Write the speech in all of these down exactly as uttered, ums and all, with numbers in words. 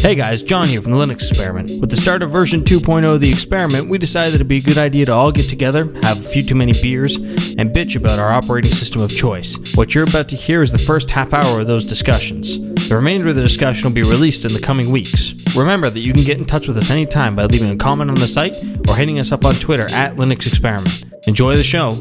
Hey guys, John here from the Linux Experiment. With the start of version two point oh of the experiment, we decided it'd be a good idea to all get together, have a few too many beers, and bitch about our operating system of choice. What you're about to hear is the first half hour of those discussions. The remainder of the discussion will be released in the coming weeks. Remember that you can get in touch with us anytime by leaving a comment on the site or hitting us up on Twitter at Linux Experiment. Enjoy the show.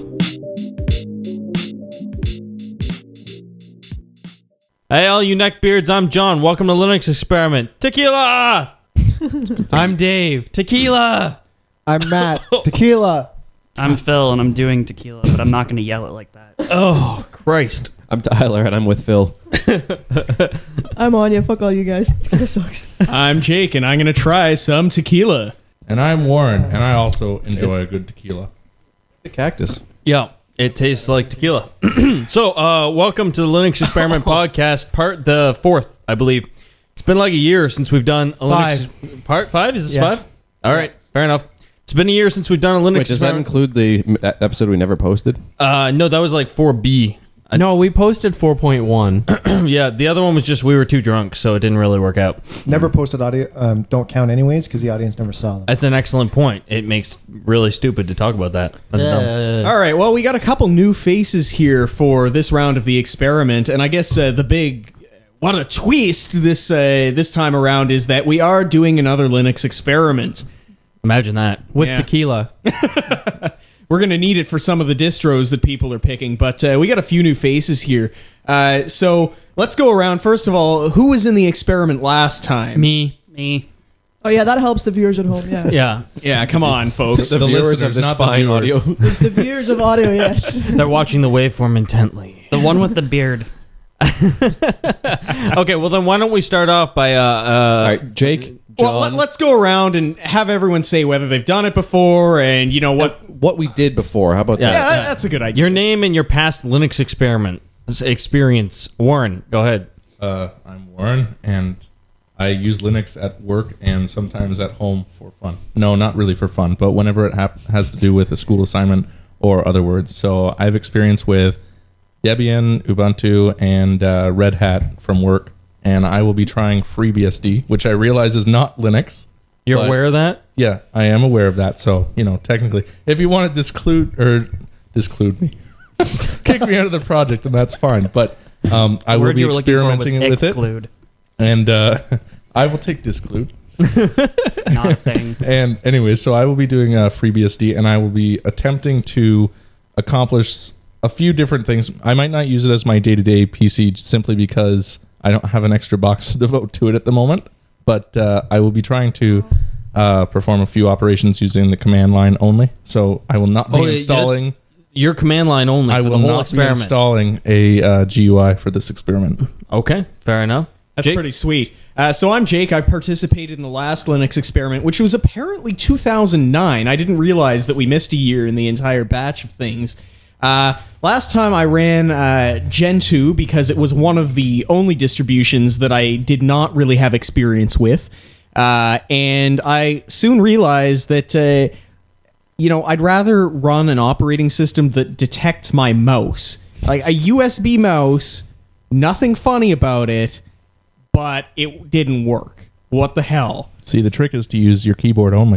Hey all you neckbeards, I'm John. Welcome to Linux Experiment. Tequila! I'm Dave. Tequila! I'm Matt. Tequila! I'm Phil, and I'm doing tequila, but I'm not going to yell it like that. Oh, Christ. I'm Tyler, and I'm with Phil. I'm Anya. Fuck all you guys. Tequila sucks. I'm Jake, and I'm going to try some tequila. And I'm Warren, and I also enjoy a good tequila. The cactus. Yeah, it tastes like tequila. So, uh, welcome to the Linux Experiment podcast, part the fourth, I believe. It's been like a year since we've done a Five. Linux... Part five? Is this Yeah. five? All right, fair enough. It's been a year since we've done a Linux Wait, does that Experiment. include the m- that episode we never posted? Uh, no, that was like four B. No, we posted four point one. Yeah, the other one was just we were too drunk, so it didn't really work out. Never posted audio. Um, don't count anyways because the audience never saw them. That's an excellent point. It makes really stupid to talk about that. That's dumb. All right, well, we got a couple new faces here for this round of the experiment, and I guess uh, the big... What a twist this uh, this time around is that we are doing another Linux experiment. Imagine that. With Yeah. tequila. We're going to need it for some of the distros that people are picking, but uh, we got a few new faces here. Uh, so let's go around. First of all, who was in the experiment last time? Me. Me. Oh yeah, that helps the viewers at home. Yeah. Yeah, Yeah, come on, folks. The, The viewers of listeners, this not the fine audio. viewers. The viewers of audio, yes. they're watching the waveform intently. The one with the beard. Okay, well then why don't we start off by uh, uh All right, Jake, Well, John, let, let's go around and have everyone say whether they've done it before and, you know, what... what we did before. How about Yeah. Yeah, that? that's a good idea. your name and your past Linux experiment experience. Warren, go ahead. Uh, I'm Warren, and I use Linux at work and sometimes at home for fun. No, not really for fun, but whenever it hap- has to do with a school assignment or other words. So I've experience with Debian, Ubuntu, and uh, Red Hat from work, and I will be trying FreeBSD, which I realize is not Linux. You're But- aware of that? Yeah, I am aware of that. So, you know, technically, if you want to disclude or disclude me, kick me out of the project, then that's fine. But um, I The will word be you were looking for was experimenting with it, exclude. and uh, I will take disclude. Not a thing. And anyway, so I will be doing uh, FreeBSD, and I will be attempting to accomplish a few different things. I might not use it as my day-to-day P C simply because I don't have an extra box to devote to it at the moment. But uh, I will be trying to uh, perform a few operations using the command line only. So I will not be Oh, yeah, installing. that's Your command line only I for will the whole not experiment. be installing a uh, G U I for this experiment. Okay, fair enough. That's Jake? pretty sweet. Uh, so I'm Jake. I participated in the last Linux experiment, which was apparently two thousand nine. I didn't realize that we missed a year in the entire batch of things. Uh, last time I ran uh, Gentoo because it was one of the only distributions that I did not really have experience with. Uh, and I soon realized that, uh, you know, I'd rather run an operating system that detects my mouse. Like a U S B mouse, nothing funny about it, but it didn't work. What the hell? See, the trick is to use your keyboard only.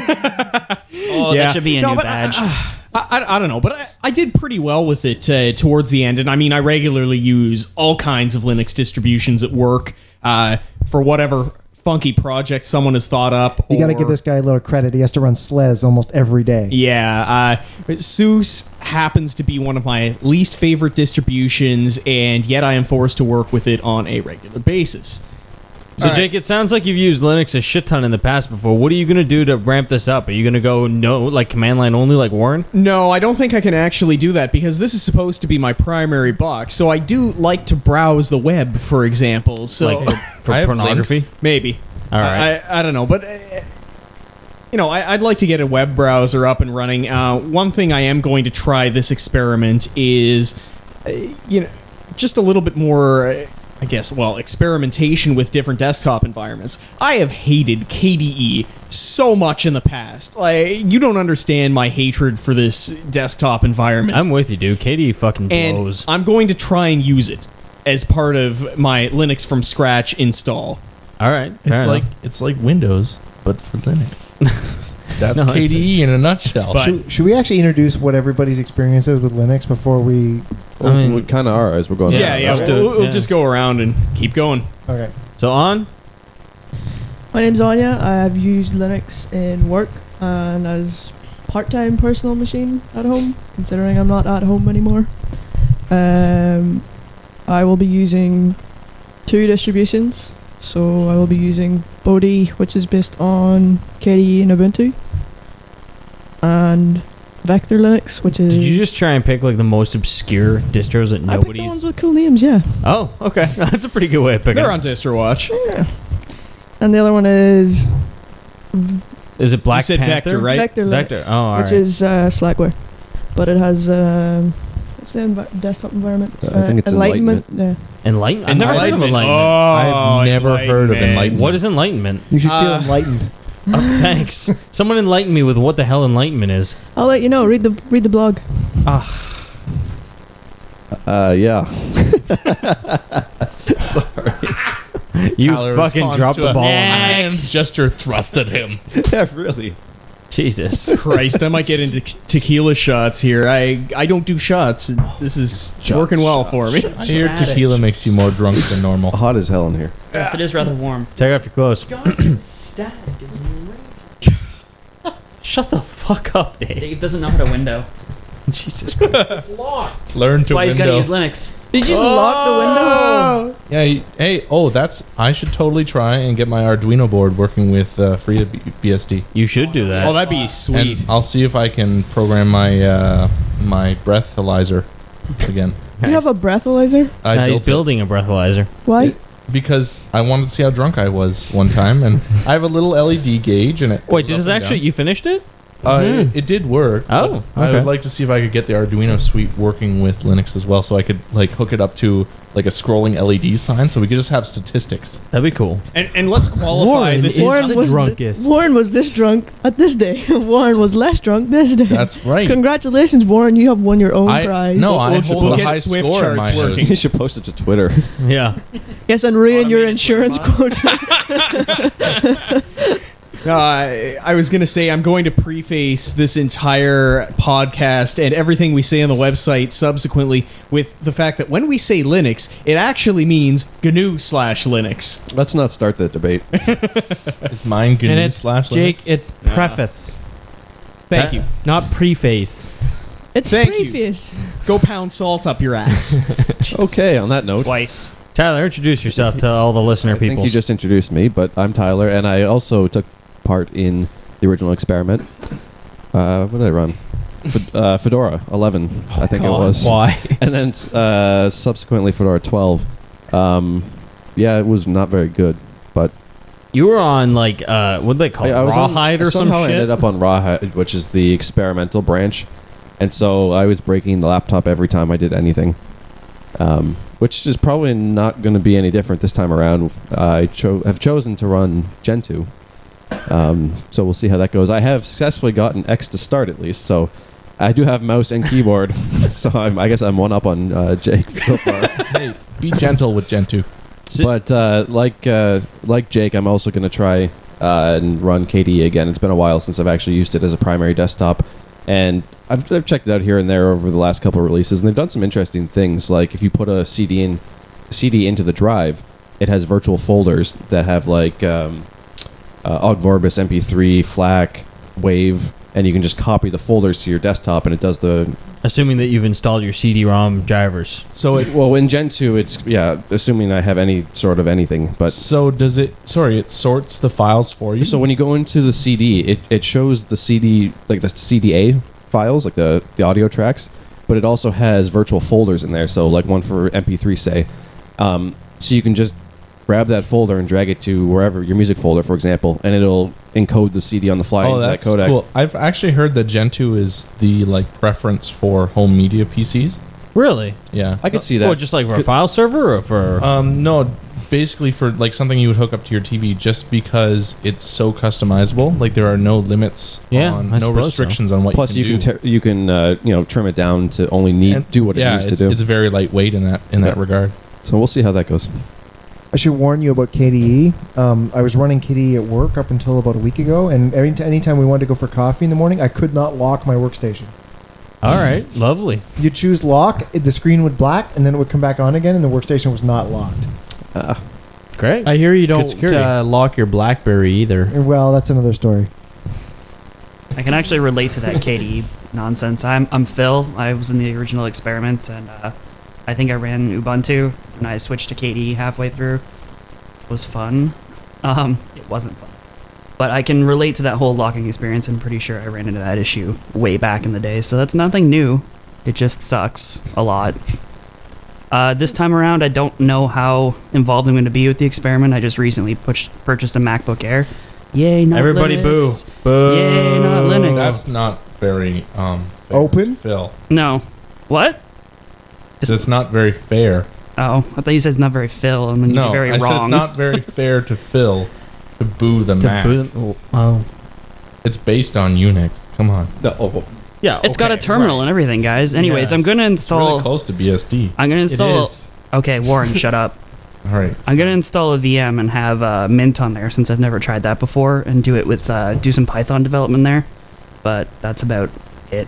Oh, Yeah. that should be a No, new but, badge. I, I, I don't know, but I, I did pretty well with it uh, towards the end. And I mean, I regularly use all kinds of Linux distributions at work uh, for whatever funky project someone has thought up. You got to or- give this guy a little credit. He has to run S L E S almost every day. Yeah, uh, but SUSE happens to be one of my least favorite distributions, and yet I am forced to work with it on a regular basis. So, All right. Jake, it sounds like you've used Linux a shit ton in the past before. What are you going to do to ramp this up? Are you going to go no, like command line only, like Warren? No, I don't think I can actually do that because this is supposed to be my primary box. So I do like to browse the web, for example. So Like for I have pornography? links. maybe. All right. I, I don't know, but uh, you know, I, I'd like to get a web browser up and running. Uh, one thing I am going to try this experiment is, uh, you know, just a little bit more. Uh, I guess, well, experimentation with different desktop environments. I have hated K D E so much in the past. Like, you don't understand my hatred for this desktop environment. I'm with you, dude. K D E fucking and blows. I'm going to try and use it as part of my Linux from scratch install. All right. It's fair like enough. it's like Windows, but for Linux. That's No, K D E in a nutshell. But- Should, should we actually introduce what everybody's experience is with Linux before we? I mean- we kind of are as we're going. Yeah, Yeah, down. yeah. let's do We'll, it, we'll yeah. just go around and keep going. Okay. So on. My name's Anya. I've used Linux in work and as part-time personal machine at home, considering I'm not at home anymore. Um, I will be using two distributions. So I will be using Bodhi, which is based on K D E and Ubuntu, and Vector Linux, which is. Did you just try and pick like the most obscure distros that I picked the ones nobody's? with cool names, yeah. Oh, okay. That's a pretty good way of picking. They're on DistroWatch. Yeah. And the other one is Is it Black You said Panther? Vector, right? Vector Linux, Vector. Oh, all which right. is uh, Slackware, but it has um, what's the env- desktop environment? Uh, I think it's Enlightenment. Yeah. Enlightenment. I've never heard of Enlightenment. Oh, I've never heard of Enlightenment. What is Enlightenment? You should feel Uh, enlightened. Oh, thanks. Someone enlighten me with what the hell Enlightenment is. I'll let you know. Read the read the blog. Uh, yeah. You Tyler fucking responds dropped to the a ball. hand gesture thrust at him. yeah, really. Jesus. Christ, I might get into k- tequila shots here. I I don't do shots. This is working well for me. I hear tequila makes you more drunk than normal. Hot as hell in here. Yes, it is rather warm. Take off your clothes. Static is Shut the fuck up, Dave. Dave doesn't know how to window. Jesus Christ. Learn That's to why he's got to window. use Linux. Did you just lock the window? Yeah. you- Hey. Oh, that's. I should totally try and get my Arduino board working with uh, FreeBSD. You should do that. Oh, that'd be sweet. And I'll see if I can program my uh, my breathalyzer again. You have a breathalyzer? I Now he's built it building a breathalyzer. Why? It- because I wanted to see how drunk I was one time, and I have a little L E D gauge, and it. Wait, goes this is up and actually down. you finished it? Uh, it, it did work. Oh, but I okay. would like to see if I could get the Arduino suite working with Linux as well, so I could like hook it up to like a scrolling L E D sign, so we could just have statistics. That'd be cool. and and let's qualify Warren this. is Is, the was drunkest. Warren was this drunk at this day. Warren was less drunk this day. That's right. Congratulations, Warren. You have won your own I, prize. no, I We'll- hold we'll a get high Swift score in my charts house. working. You should post it to Twitter. Yeah. Yes, and ruin your Automated insurance Twitter quote. uh, I I was gonna say I'm going to preface this entire podcast and everything we say on the website subsequently with the fact that when we say Linux, it actually means G N U slash Linux. Let's not start that debate. Is mine G N U And it's slash Jake. Linux? It's preface, Thank Uh, you. not preface. It's Thank you. preface. Go pound salt up your ass. Okay, on that note, Twice. Tyler, introduce yourself to all the listener I think people. you just introduced me, but I'm Tyler, and I also took part in the original experiment. Uh, what did I run? F- uh, Fedora eleven, I think it God, was. Why? And then uh, subsequently Fedora twelve. Um, yeah, it was not very good, but You were on like uh, what do they call it? I, I was on- Rawhide or some somehow I shit. ended up on Rawhide, which is the experimental branch, and so I was breaking the laptop every time I did anything. Um, which is probably not going to be any different this time around. I cho- have chosen to run Gentoo, um, so we'll see how that goes. I have successfully gotten X to start at least, so I do have mouse and keyboard. So I'm, I guess I'm one up on uh, Jake so far. Hey, be gentle with Gentoo. But uh, like uh, like Jake, I'm also going to try uh, and run K D E again. It's been a while since I've actually used it as a primary desktop, and I've, I've checked it out here and there over the last couple of releases, and they've done some interesting things. Like if you put a C D in C D into the drive, it has virtual folders that have like um, uh, Ogg Vorbis, M P three, FLAC, WAVE, and you can just copy the folders to your desktop, and it does the Assuming that you've installed your C D ROM drivers. So it. well in Gentoo. It's yeah, assuming I have any sort of anything, but. So does it? Sorry, it sorts the files for you. So when you go into the C D, it, it shows the C D, like the C D A files, like the, the audio tracks, but it also has virtual folders in there. So like one for M P three, say. Um, so you can just grab that folder and drag it to wherever, your music folder, for example, and it'll encode the C D on the fly oh, into that that's codec. cool. I've actually heard that Gentoo is the like preference for home media P Cs. Really? Yeah. I could see that. Well, just like for a file server or for. Um, no, basically for like something you would hook up to your T V, just because it's so customizable. Like there are no limits, Yeah, on, I no suppose restrictions on what Plus, you you can can do. ter- you can uh, you know trim it down to only need And- do what yeah, it needs it's, to do. it's very lightweight in that in that Yeah. regard. So we'll see how that goes. I should warn you about K D E. Um, I was running K D E at work up until about a week ago, and every t- anytime we wanted to go for coffee in the morning, I could not lock my workstation. All right, lovely. You choose lock, it- the screen would black, and then it would come back on again, and the workstation was not locked. Uh, Great. I hear you Good don't security. uh, lock your BlackBerry either. And, well, that's another story. I can actually relate to that K D E nonsense. I'm I'm Phil. I was in the original experiment, and uh, I think I ran Ubuntu, and I switched to K D E halfway through. It was fun. Um, it wasn't fun, but I can relate to that whole locking experience. I'm pretty sure I ran into that issue way back in the day, so that's nothing new. It just sucks a lot. Uh, this time around, I don't know how involved I'm going to be with the experiment. I just recently push, purchased a MacBook Air. Yay, not Everybody Linux. boo. Boo. Yay, not Linux. That's not very um fair, Open? Phil. No. What? It's not very fair. Oh, I thought you said it's not very Phil, and then No, you're very I wrong. said it's not very fair to Phil to boo the To Mac. boo them- oh. It's based on Unix. Come on. no, oh, Yeah, It's got a terminal and everything, guys. Anyways, Yeah. I'm gonna It's really install. close to B S D. I'm gonna It install. is. Okay, Warren, shut up. All right. I'm gonna install a V M and have uh, Mint on there since I've never tried that before, and do it with uh, do some Python development there. But that's about it.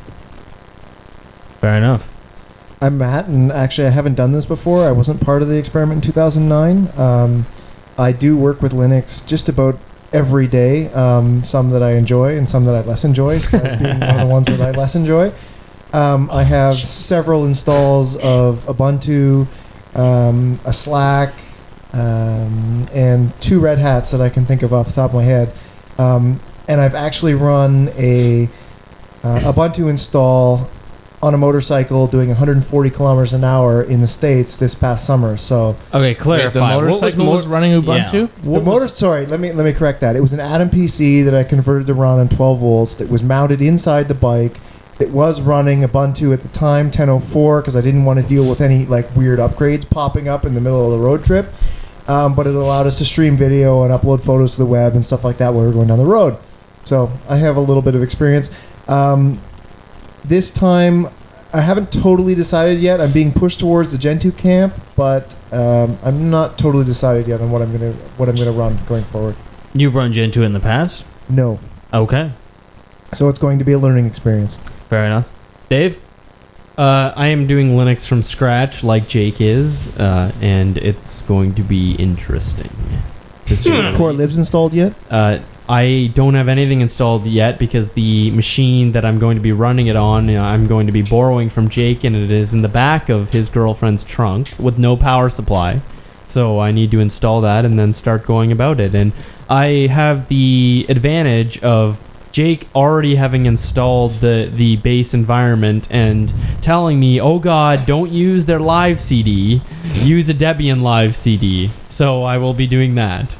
Fair enough. I'm Matt, and actually, I haven't done this before. I wasn't part of the experiment in two thousand nine. Um, I do work with Linux just about every day. Um, some that I enjoy, and some that I less enjoy. So that's being one of the ones that I less enjoy. Um, I have several installs of Ubuntu, um, a Slack, um, and two Red Hats that I can think of off the top of my head. Um, and I've actually run a uh, Ubuntu install on a motorcycle doing one hundred forty kilometers an hour in the States this past summer. So Okay, Wait, clarify. the What was motorcycle mo- was, running Ubuntu? Yeah. the motor, sorry, let me let me correct that. It was an Atom P C that I converted to run on twelve volts that was mounted inside the bike. It was running Ubuntu at the time, ten oh four, because I didn't want to deal with any like weird upgrades popping up in the middle of the road trip. Um, but it allowed us to stream video and upload photos to the web and stuff like that while we were going down the road. So I have a little bit of experience. Um, this time, I haven't totally decided yet. I'm being pushed towards the Gentoo camp, but um, I'm not totally decided yet on what I'm gonna what I'm gonna run going forward. You've run Gentoo in the past? No, Okay. so it's going to be a learning experience. Fair enough. Dave? Uh, I am doing Linux from scratch, like Jake is, uh, and it's going to be interesting. To say the Core least. libs installed yet? Uh, I don't have anything installed yet because the machine that I'm going to be running it on, you know, I'm going to be borrowing from Jake, and it is in the back of his girlfriend's trunk with no power supply. So I need to install that and then start going about it. And I have the advantage of Jake already having installed the, the base environment and telling me, oh God, don't use their live C D, use a Debian live C D. So I will be doing that.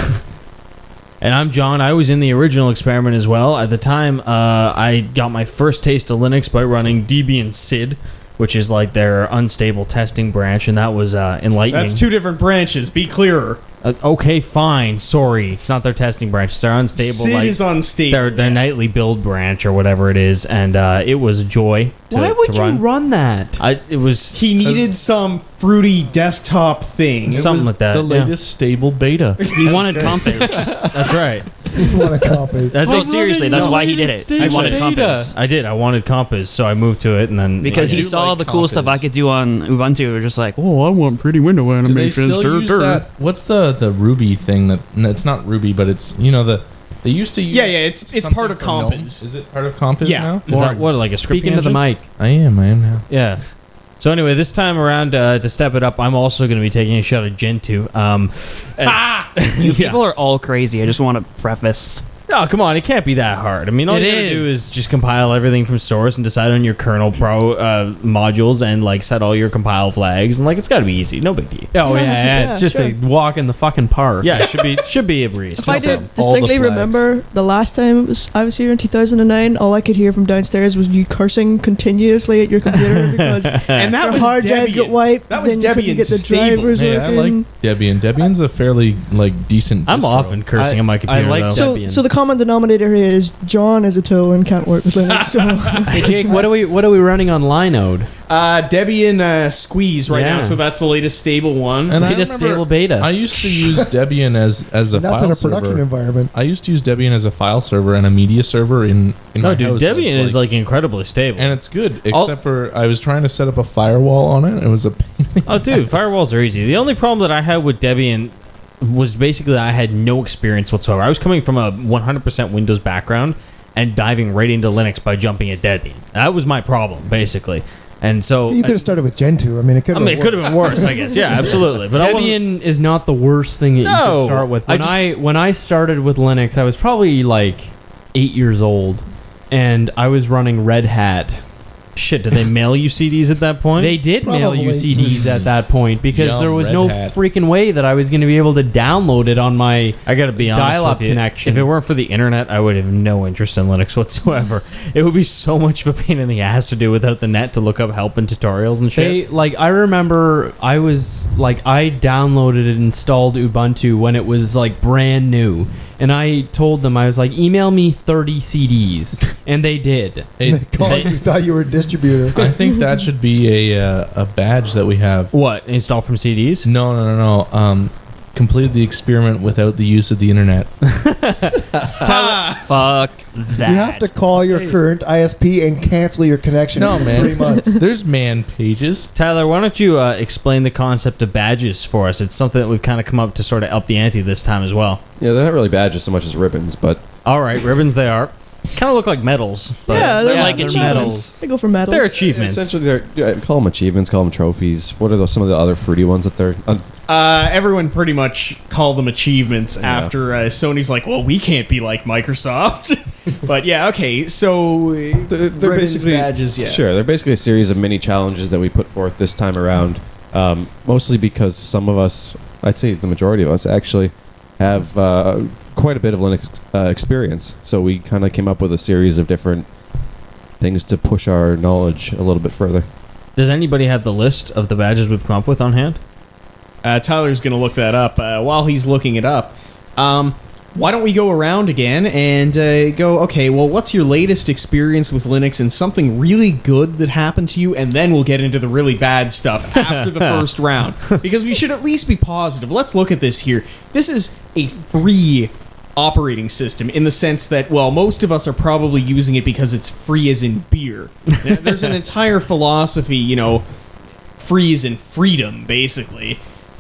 And I'm John. I was in the original experiment as well. At the time, uh, I got my first taste of Linux by running Debian S I D, which is like their unstable testing branch, and that was uh, enlightening. That's two different branches. Be clearer. Uh, okay, fine. Sorry, it's not their testing branch. It's their unstable. Sid like, is unstable. their their nightly build branch or whatever it is, and uh, it was a joy. To, Why would to you run. run that? I it was He needed some fruity desktop thing. something like that. The yeah. latest stable beta. He wanted Compass. That's right. What a comp is. That's No, it. seriously, that's why he did it. He wanted beta. Compass. I did. I wanted Compass, so I moved to it, and then Because I he do saw like the cool stuff I Compass. could do on Ubuntu. We're just like, oh, I want pretty window Do they animations. still dur, use dur." that? What's the, the Ruby thing that? No, it's not Ruby, but it's you know the they used to use. Yeah, yeah, it's- it's something part of for GNOME. Compass. Is it part of Compass Yeah. now? Is that what, like a Speaking scripting to the engine? mic. I am. I am now. Yeah. So anyway, this time around, uh, to step it up, I'm also going to be taking a shot at Gentoo. Um, and- You yeah. people are all crazy. I just want to preface. No, come on, it can't be that hard. I mean, all It you gotta do is. is just compile everything from source and decide on your kernel pro uh, modules and like set all your compile flags, and like it's got to be easy, no big deal. Oh yeah, yeah, Yeah, it's just sure. a walk in the fucking park. Yeah, it should be should be a breeze. If I Just set all did the distinctly flags. remember the last time it was I was here in two thousand nine, all I could hear from downstairs was you cursing continuously at your computer because and that your was hard drive Debian. got wiped. That was then you couldn't Debian get the stable. drivers Hey, I like working. Debian. Debian's a fairly like decent. I'm distro. often cursing I- on my computer. I like though. So, Debian. so the common denominator here is John is a tool and can't work with Linux. So Hey Jake, what are we what are we running on Linode? Uh, Debian uh, Squeeze right Yeah. now, so that's the latest stable one. And I Latest remember stable beta. I used to use Debian as as a And that's file in a production server. environment. I used to use Debian as a file server and a media server in in No, my dude, house. It's Debian is like incredibly stable. and it's good All- except for I was trying to set up a firewall on it. It was a pain. Oh, dude, firewalls are easy. The only problem that I had with Debian was basically that I had no experience whatsoever. I was coming from a one hundred percent Windows background and diving right into Linux by jumping at Debian. That was my problem, basically. And so You could have started with Gentoo. I mean, it could I have mean, it could have been worse, I guess. Yeah, absolutely. But I wasn't, Debian is not the worst thing that you No, could start with. I When just- I, when I started with Linux, I was probably like eight years old, and I was running Red Hat. shit, did they mail you C Ds at that point? They did mail you Probably. C Ds at that point because Yum, there was Red no Hat. freaking way that I was going to be able to download it on my. I gotta be honest dial-up with you. connection. If it weren't for the internet, I would have no interest in Linux whatsoever. It would be so much of a pain in the ass to do without the net to look up help and tutorials and shit. They like I remember I was like I downloaded and installed Ubuntu when it was like brand new, and I told them I was like email me thirty C Ds, and they did. Hey, They called you, thought you were a distributor. I think that should be a uh, a badge that we have. What? Install from C Ds? No, no, no, no. Um, completed the experiment without the use of the internet. Fuck that. You have to call your current I S P and cancel your connection No, for man. three months. There's man pages. Tyler, why don't you uh, explain the concept of badges for us? It's something that we've kind of come up to sort of up the ante this time as well. Yeah, they're not really badges so much as ribbons, but All right, ribbons they are. Kind of look like medals, but yeah, they're they're like they're achievements. They go for medals. they're achievements. essentially they're yeah, call them achievements, call them trophies. What are those, some of the other fruity ones that they're? Uh, Uh, everyone pretty much called them achievements Yeah. after uh, Sony's like, well, we can't be like Microsoft. But yeah, okay, so uh, they're, they're ribbons, basically badges, yeah. Sure, they're basically a series of mini challenges that we put forth this time around. Um, mostly because some of us, I'd say the majority of us, actually have uh, quite a bit of Linux uh, experience. So we kind of came up with a series of different things to push our knowledge a little bit further. Does anybody have the list of the badges we've come up with on hand? Uh, Tyler's going to look that up. Uh, while he's looking it up, um, why don't we go around again and uh, go, okay, well, what's your latest experience with Linux and something really good that happened to you? And then we'll get into the really bad stuff after the first round. Because we should at least be positive. Let's look at this here. This is a free operating system in the sense that, well, most of us are probably using it because it's free as in beer. There's an entire philosophy, you know, free as in freedom, basically.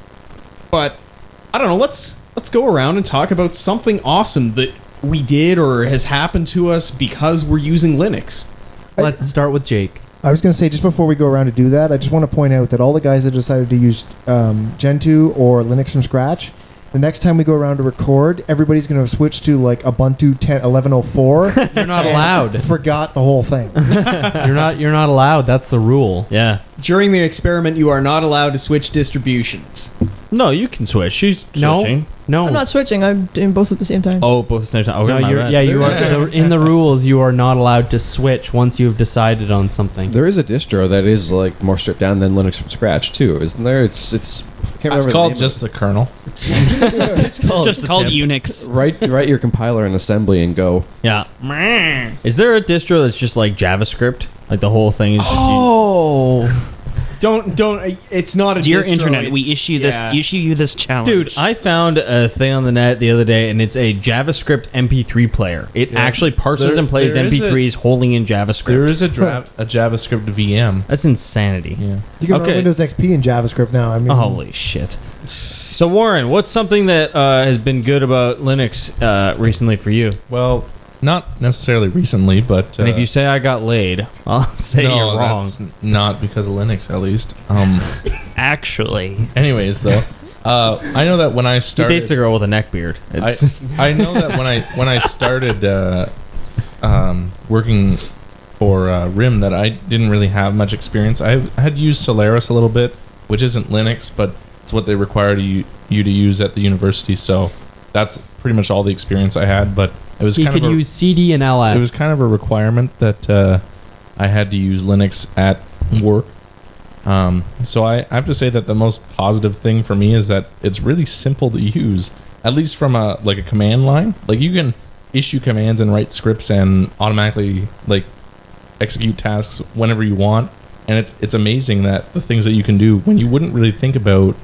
But I don't know. Let's let's go around and talk about something awesome that we did or has happened to us because we're using Linux. Let's start with Jake. I was going to say, just before we go around to do that, I just want to point out that all the guys that decided to use um, Gentoo or Linux from scratch, the next time we go around to record, everybody's going to switch to like Ubuntu ten eleven oh four. You're not allowed. Forgot the whole thing. You're not. You're not allowed. That's the rule. Yeah. During the experiment, you are not allowed to switch distributions. No, you can switch. She's No. switching. No. I'm not switching. I'm doing both at the same time. Oh, both at the same time. Okay, no, my you're, bad. yeah, you are. The, in the rules, you are not allowed to switch once you've decided on something. There is a distro that is like more stripped down than Linux from scratch too, isn't there? It's it's. I can't It's remember the called name just the kernel. it's called Just It's the called tip. Unix. write write your compiler in assembly and go. Yeah. Is there a distro that's just like JavaScript? Like the whole thing is just Oh. Don't don't. It's not a Dear distro, Internet, we it's- issue this yeah. issue you this challenge. Dude, I found a thing on the net the other day, and it's a JavaScript M P three player. It Yeah. actually parses There- and plays there is M P threes holding in JavaScript. There is a, dra- a JavaScript V M. That's insanity. Yeah. You can Okay. run Windows X P in JavaScript now. I mean, Holy shit. So, Warren, what's something that uh, has been good about Linux uh, recently for you? Well, not necessarily recently, but uh, And if you say I got laid, I'll say no, you're wrong. that's not because of Linux, at least. Um. actually, anyways, though, uh, I know that when I He started, dates a girl with a neck beard. I, It's, I know that when I when I started uh, um, working for uh, R I M, that I didn't really have much experience. I, I had used Solaris a little bit, which isn't Linux, but it's what they require to you, you to use at the university. So that's pretty much all the experience I had. But it was You kind could of a, use C D and L S. it was kind of a requirement that uh, I had to use Linux at work. Um, so I, I have to say that the most positive thing for me is that it's really simple to use, at least from a like a command line. Like you can issue commands and write scripts and automatically like execute tasks whenever you want. And it's it's amazing that the things that you can do when you wouldn't really think about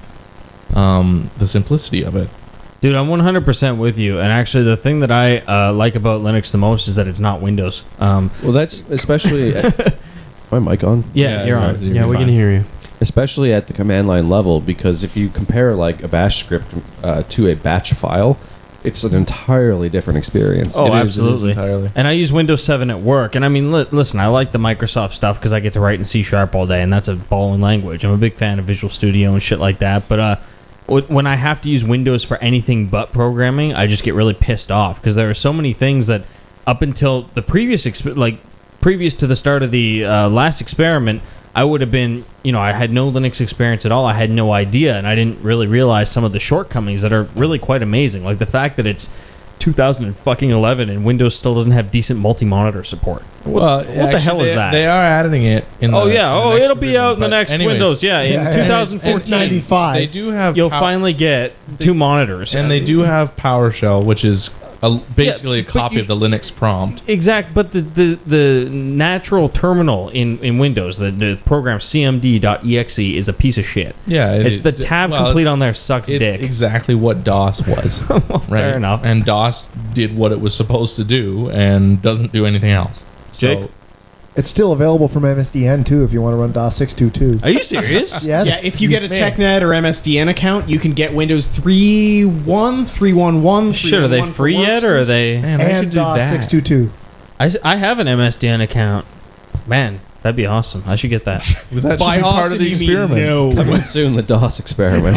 um, the simplicity of it. Dude, I'm one hundred percent with you. And actually, the thing that I uh, like about Linux the most is that it's not Windows. Um, Well, that's especially. At, my mic on? yeah, Yeah, you're you're on. right. Yeah, we Fine. can hear you. Especially at the command line level, because if you compare like a bash script uh, to a batch file, it's an entirely different experience. Oh, It is- it is absolutely. entirely. And I use Windows seven at work. And I mean, li- listen, I like the Microsoft stuff because I get to write in C Sharp all day, and that's a balling language. I'm a big fan of Visual Studio and shit like that. But uh, wh- when I have to use Windows for anything but programming, I just get really pissed off because there are so many things that up until the previous, exp- like previous to the start of the uh, last experiment, I would have been, you know, I had no Linux experience at all. I had no idea, and I didn't really realize some of the shortcomings that are really quite amazing. Like the fact that it's two thousand eleven and Windows still doesn't have decent multi-monitor support. Well, what the hell is they, that? They are adding it. In Oh the, yeah, in the oh next it'll be revision, out in the but next anyways, Windows. Yeah, in Yeah, and two it's- thousand it's fourteen, ninety-five. They do have. you'll pow- finally get two monitors. and they do have PowerShell, which is a, basically Yeah, a but copy you- of the Linux prompt. Exact, but the, the, the natural terminal in, in Windows, the, the program C M D dot E X E is a piece of shit. Yeah, it It's is- the tab well, complete it's- on there sucks It's dick. exactly what DOS was. Well, fair right? enough. And DOS did what it was supposed to do and doesn't do anything else. So, Jake? It's still available from M S D N too if you want to run DOS six twenty-two. Are you serious? Yes. Yeah, if you get a Man. TechNet or M S D N account, you can get Windows three point one, three point eleven, Shit, are they free yet, or are they? Man, they should and do DOS that. six twenty-two. I, s- I have an M S D N account. Man, that'd be awesome. I should get that. That should By be part awesome, of the you mean experiment. no. Coming soon, the DOS experiment.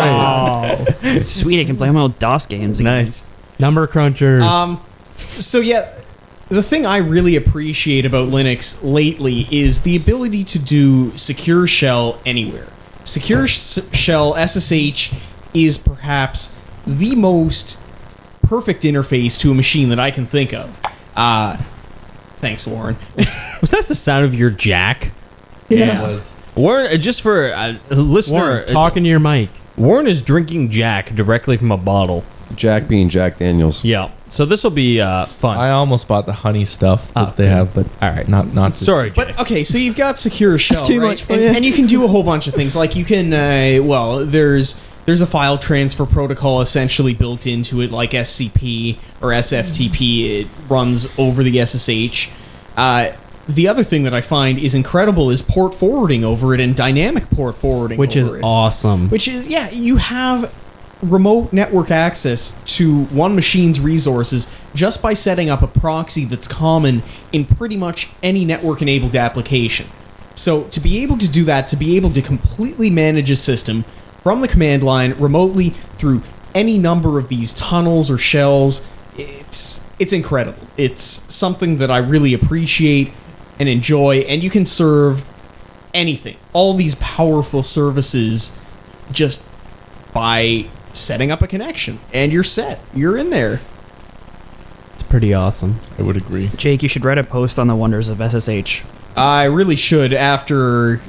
That's right. Sweet, I can play my old DOS games. again. Nice. Number crunchers. Um, so yeah, the thing I really appreciate about Linux lately is the ability to do secure shell anywhere. Secure s- shell S S H is perhaps the most perfect interface to a machine that I can think of. Uh, thanks, Warren. Was that the sound of your jack? Yeah. It was. Warren, uh, just for uh, a listener, Warren, talking to your mic. Warren is drinking Jack directly from a bottle. Jack being Jack Daniels. Yeah. So this will be uh, fun. I almost bought the honey stuff that Oh, they good. have, but All right. not not. This. Sorry, Jake. But okay, so you've got secure shell, too right? much for and, you. and you can do a whole bunch of things. Like you can, uh, well, there's there's a file transfer protocol essentially built into it, like S C P or S F T P. It runs over the S S H. Uh, the other thing that I find is incredible is port forwarding over it and dynamic port forwarding, Which is over it. awesome. Which is, yeah, you have remote network access to one machine's resources just by setting up a proxy that's common in pretty much any network-enabled application. So to be able to do that, to be able to completely manage a system from the command line remotely through any number of these tunnels or shells, it's it's incredible. It's something that I really appreciate and enjoy, and you can serve anything, all these powerful services just by setting up a connection, and you're set. You're in there. It's pretty awesome. I would agree. Jake, you should write a post on the wonders of S S H. I really should after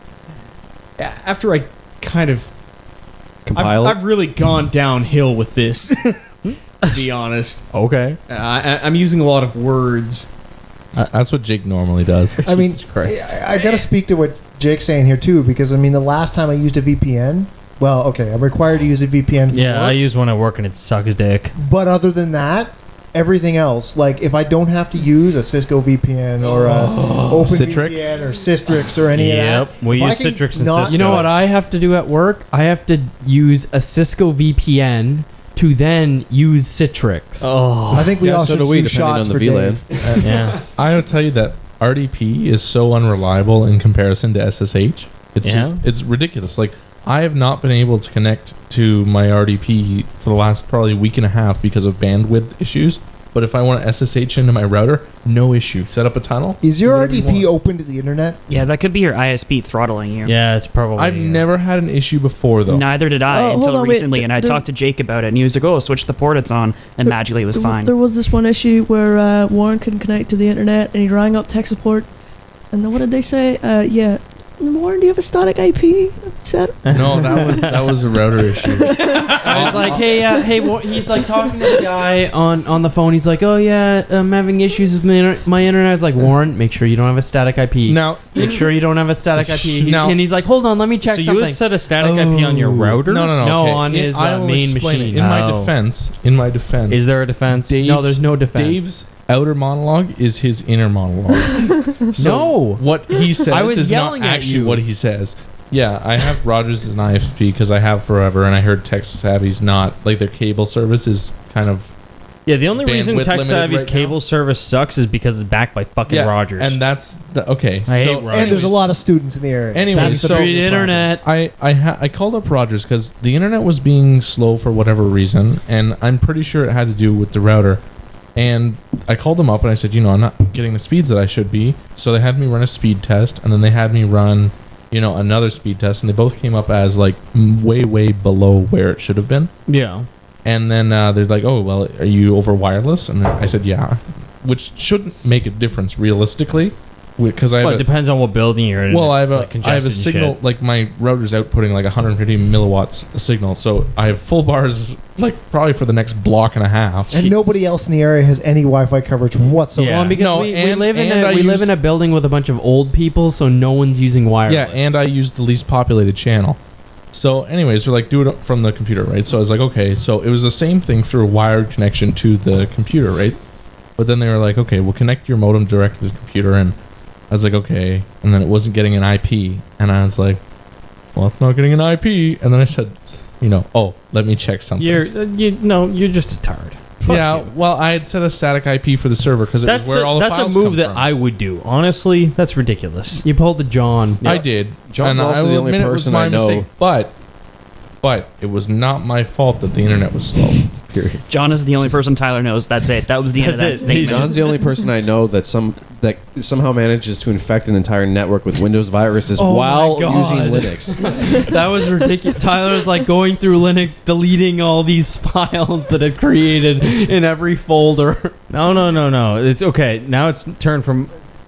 after I kind of I've, Compile it. I've really gone downhill with this. To be honest, Okay. uh, I, I'm using a lot of words. Uh, That's what Jake normally does. I mean, Jesus Christ. I, I got to speak to what Jake's saying here too, because I mean, the last time I used a V P N, well, okay, I'm required to use a V P N. For Yeah, I work, use one at work and it sucks dick. but other than that, everything else, like if I don't have to use a Cisco V P N or a Citrix? OpenVPN or Citrix or any Yep, of that, we if I use can Citrix and not- Cisco. You know what I have to do at work? I have to use a Cisco V P N to then use Citrix. Oh, I think we Yeah, all so should do we, do depending shots on for the V LAN. Dave. yeah. I will tell you that R D P is so unreliable in comparison to S S H. It's Yeah? just it's ridiculous. Like I have not been able to connect to my R D P for the last probably week and a half because of bandwidth issues. But if I want to S S H into my router, no issue. Set up a tunnel. Is your do R whatever D you P want. open to the internet? Yeah, that could be your I S P throttling you. Yeah, it's probably. I've uh, never had an issue before though. Neither did I Oh, hold until on, wait, recently, th- and I there- talked to Jake about it, and he was like, "Oh, switch the port it's on," and There- magically it was there, fine. There was this one issue where uh, Warren couldn't connect to the internet, and he rang up tech support. And then what did they say? Uh, yeah, Warren, do you have a static I P set? No, that was that was a router issue. I was like, hey, uh, hey, War-" he's like talking to the guy on, on the phone. He's like, oh yeah, I'm having issues with my, inter- my internet. I was like, Warren, make sure you don't have a static I P. Now, Make sure you don't have a static I P. He- Now- and he's like, hold on, let me check So you something. would set a static I P on your router? No, no, no. No, okay. on In- his, I uh, will main explain it. machine. In my Oh. defense, in my defense, Is there a defense? No, there's no defense. Dave's outer monologue is his inner monologue. So No. what he says I was is yelling not at actually you. what he says. Yeah, I have Rogers as an I S P because I have forever, and I heard Tech Savvy's not like their cable service is kind of Yeah, the only reason bandwidth Tech limited Savvy's right now. cable service sucks is because it's backed by fucking yeah, Rogers. and that's the, okay. I so, hate Rogers. And there's a lot of students in the area. Anyways, That's the so- big Free problem. internet. I I, ha- I called up Rogers because the internet was being slow for whatever reason, and I'm pretty sure it had to do with the router. And I called them up and I said, you know, I'm not getting the speeds that I should be. So they had me run a speed test, and then they had me run, you know, another speed test, and they both came up as like m- way way below where it should have been. yeah. And then uh, they're like, oh well, are you over wireless? And I said, yeah, which shouldn't make a difference realistically, because I have Well, a- it depends on what building you're in. well, If I have it's, a, like, I have congested a and signal, shit. like my router's outputting like one hundred fifty milliwatts a signal, so I have full bars like probably for the next block and a half. And nobody else in the area has any Wi-Fi coverage whatsoever. Yeah. Well, because No, we, we and- live in and a I we live use- in a building with a bunch of old people, so no one's using wireless. Yeah, and I use the least populated channel. So, anyways, they're like, do it from the computer, right? So I was like, okay. So it was the same thing through a wired connection to the computer, right? But then they were like, okay, we'll connect your modem directly to the computer, and I was like, okay. And then it wasn't getting an I P, and I was like, well, it's not getting an I P. And then I said, you know, oh, let me check something. You're uh, you no, you're just a tard. Fuck yeah, you. well, I had set a static I P for the server because it That's was where a, all the that's a files move come that from. I would do. Honestly, that's ridiculous. You pulled the John. I did. John's and also I will the only admit it was person my I know- mistake, but but it was not my fault that the internet was slow. Period. John is the only person Tyler knows. That's it. That was the end of that That's it. statement. John's the only person I know that some that somehow manages to infect an entire network with Windows viruses Oh my while God. using Linux. That was ridiculous. Tyler was like going through Linux, deleting all these files that it created in every folder. No, no, no, no. It's okay. Now it's turned from.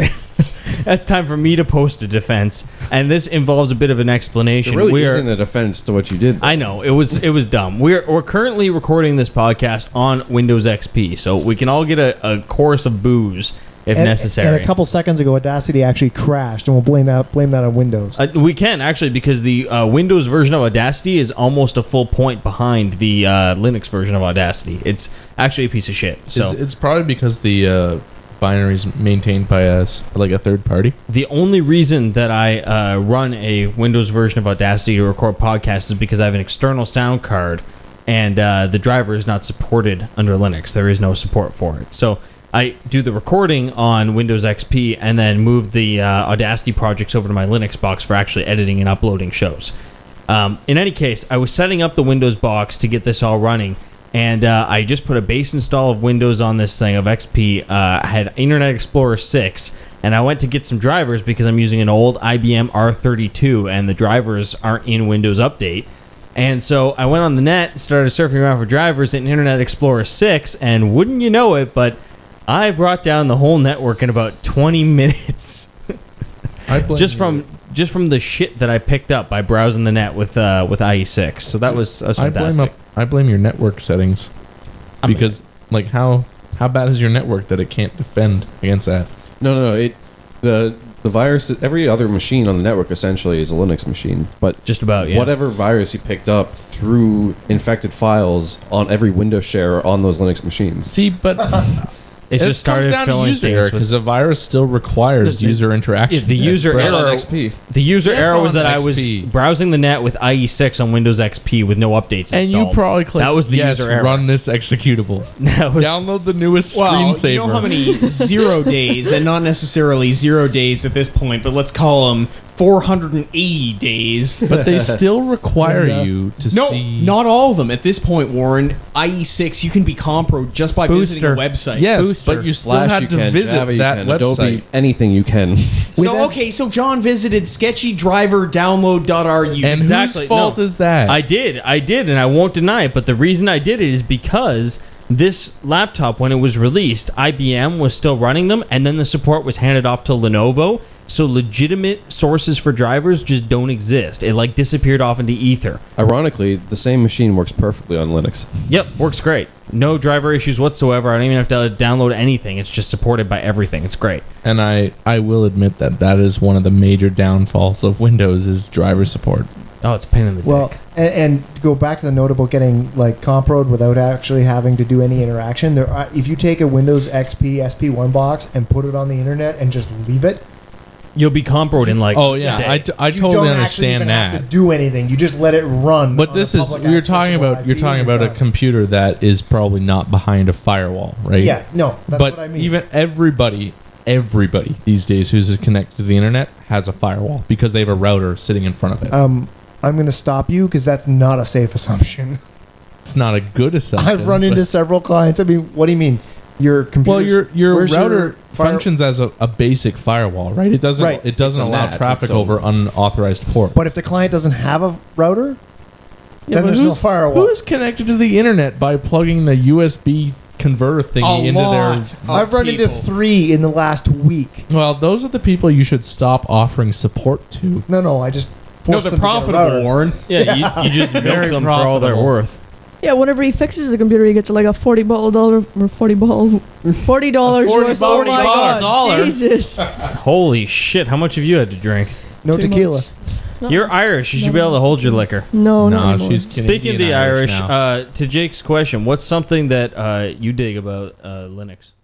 That's time for me to post a defense, and this involves a bit of an explanation. It really we isn't are, a defense to what you did. I know it was it was dumb. We're we're currently recording this podcast on Windows X P, so we can all get a, a course of booze if and, necessary. And a couple seconds ago, Audacity actually crashed, and we'll blame that blame that on Windows. Uh, we can actually because the uh, Windows version of Audacity is almost a full point behind the uh, Linux version of Audacity. It's actually a piece of shit. So It's, it's probably because the uh, binary is maintained by us, like a third party. the only reason that I uh, run a Windows version of Audacity to record podcasts is because I have an external sound card, and uh, the driver is not supported under Linux. There is no support for it. So I do the recording on Windows X P and then move the uh, Audacity projects over to my Linux box for actually editing and uploading shows. Um, in any case, I was setting up the Windows box to get this all running, and uh, I just put a base install of Windows on this thing of X P. Uh, I had Internet Explorer six, and I went to get some drivers because I'm using an old I B M R thirty-two, and the drivers aren't in Windows Update. And so I went on the net, started surfing around for drivers in Internet Explorer six, and wouldn't you know it, but I brought down the whole network in about twenty minutes. I blame just you. from just from the shit that I picked up by browsing the net with uh, with I E six. So that was, that was I blame fantastic. up, I blame your network settings I'm- because like how how bad is your network that it can't defend against that? No, no, no. It the the virus. Every other machine on the network essentially is a Linux machine, but Just about, yeah. whatever virus he picked up through infected files on every Windows share on those Linux machines. See, but It just started filling things because with a virus still requires The- the- user interaction. Yeah, the user That's error- right. X P. the user Yes, error was on that I was X P. browsing the net with I E six on Windows X P with no updates And installed. you probably clicked, that was the yes, user error. run this executable. That was, Download the newest Well, screensaver. you know how many zero days, and not necessarily zero days at this point, but let's call them four hundred eighty days. But they still require And, uh, you to No, see. not all of them. At this point, Warren, I E six, you can be compro just by Booster. visiting a website. Yes, Booster. but you still Flash had you to can, visit Java you that can, website. Adobe, anything you can. So, then- okay, so John visited sketchy driver download dot r u. And Exactly, whose fault no. is that? I did, I did, and I won't deny it. But the reason I did it is because this laptop, when it was released, I B M was still running them, and then the support was handed off to Lenovo, So legitimate sources for drivers just don't exist. It like disappeared off into ether. Ironically, the same machine works perfectly on Linux. Yep, works great. No driver issues whatsoever. I don't even have to download anything. It's just supported by everything. It's great. And I, I will admit that that is one of the major downfalls of Windows is driver support. Oh, it's a pain in the Well, dick. and, and to go back to the note about getting like Comprod without actually having to do any interaction. There, are, if you take a Windows X P S P one box and put it on the internet and just leave it, You'll be comproed in like Oh a yeah, day. I, t- I you totally don't actually understand even that. have to do anything. You just let it run. But on this a is public you're talking accessible about you're I P talking and about a done. computer that is probably not behind a firewall, right? Yeah, no, that's but what I mean. even everybody, everybody these days who's connected to the internet has a firewall because they have a router sitting in front of it. um, I'm going to stop you because that's not a safe assumption. It's not a good assumption. I've run into but- several clients. I mean, what do you mean? Your computer. well, your your where's router your fire- functions as a, a basic firewall, right? It doesn't Right. it doesn't It's a allow NAT, traffic so- over unauthorized ports. But if the client doesn't have a router, Yeah, then but there's no who's- firewall. Who is connected to the internet by plugging the U S B converter thingy A into lot. their? I've run into people. three in the last week. Well, those are the people you should stop offering support to. No, no, I just No, forced they're them to get a profitable, router. Warren. Yeah, you, you just milk Very them for all they're profitable. worth. Yeah, whenever he fixes the computer, he gets like a forty ball dollar or forty ball, forty dollars forty worth. ball Oh my god, dollar. Jesus! Holy shit! How much have you had to drink? No Too tequila. much. No. You're Irish. You should No, be able to hold your liquor. No, No, not anymore. she's Speaking of the Canadian Irish, now. uh, to Jake's question, what's something that uh, you dig about uh, Linux?